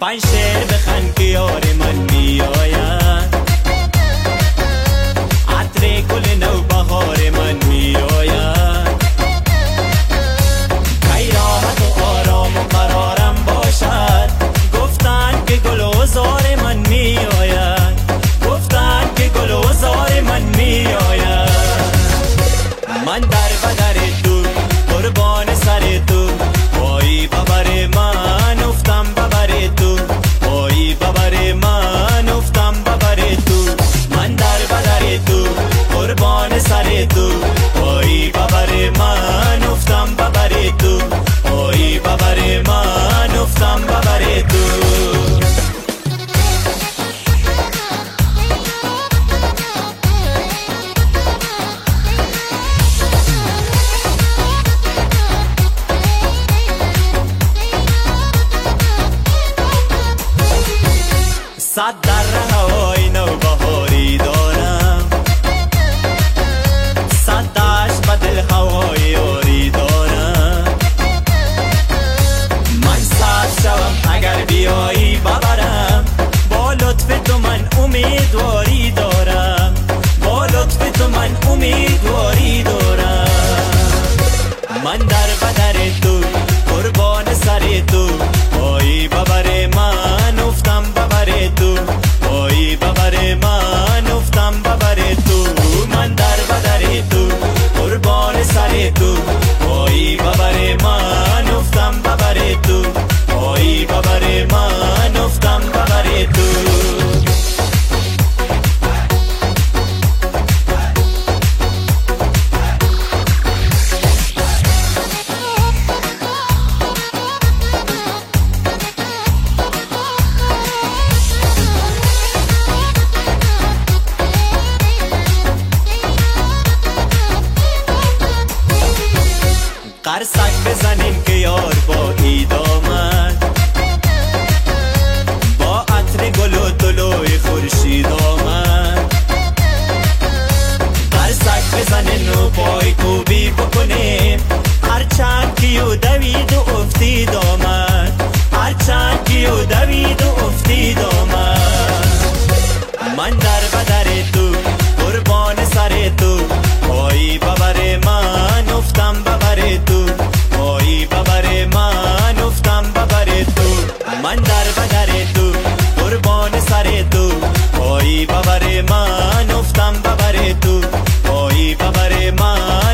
5 شعر بخن که یار من میآید، عطر گل نوبهار من میآید. کی راحت و آرام و قرارم باشد، گفتن که گل و زار من میآید، گفتن که گل و زار من میآید. من در بدر تو قربان سر تو، وای ببر من افتم ببر تو، وای ببر من افتم ببر تو. من در بدر تو قربان سر تو، وای ببر من افتم ببر تو، وای ببر من افتم ببر تو. صد در هوای نوبهاری دارم، صد دشت به دل هوای یاری دارم. من سرد شوم اگر بیایی ببرم، با لطف تو من امیدواری دارم، با لطف تو من امیدواری دارم. من در بدر تو قربان سر تو، وای ببر من افتم ببر تو، وای ببر من افتم ببر تو. من در بدر تو قربان سر تو، وای ببر من افتم ببر تو، وای ببر من افتم ببر تو. قرصک بزنیم که یار با عید آمد، با عطر گل و طلوع خورشید آمد. قرصک بزنیم و پای کوبی بکنیم، هرچند کیو دوید و افتید آمد، هرچند کیو دوید و افتید آمد. من در بدر تو قربان سر تو، وای ببر من افتم ببر تو، وای ببر من افتم ببر تو. من در بدر تو قربان سر تو، وای ببر من افتم ببر تو، وای ببر من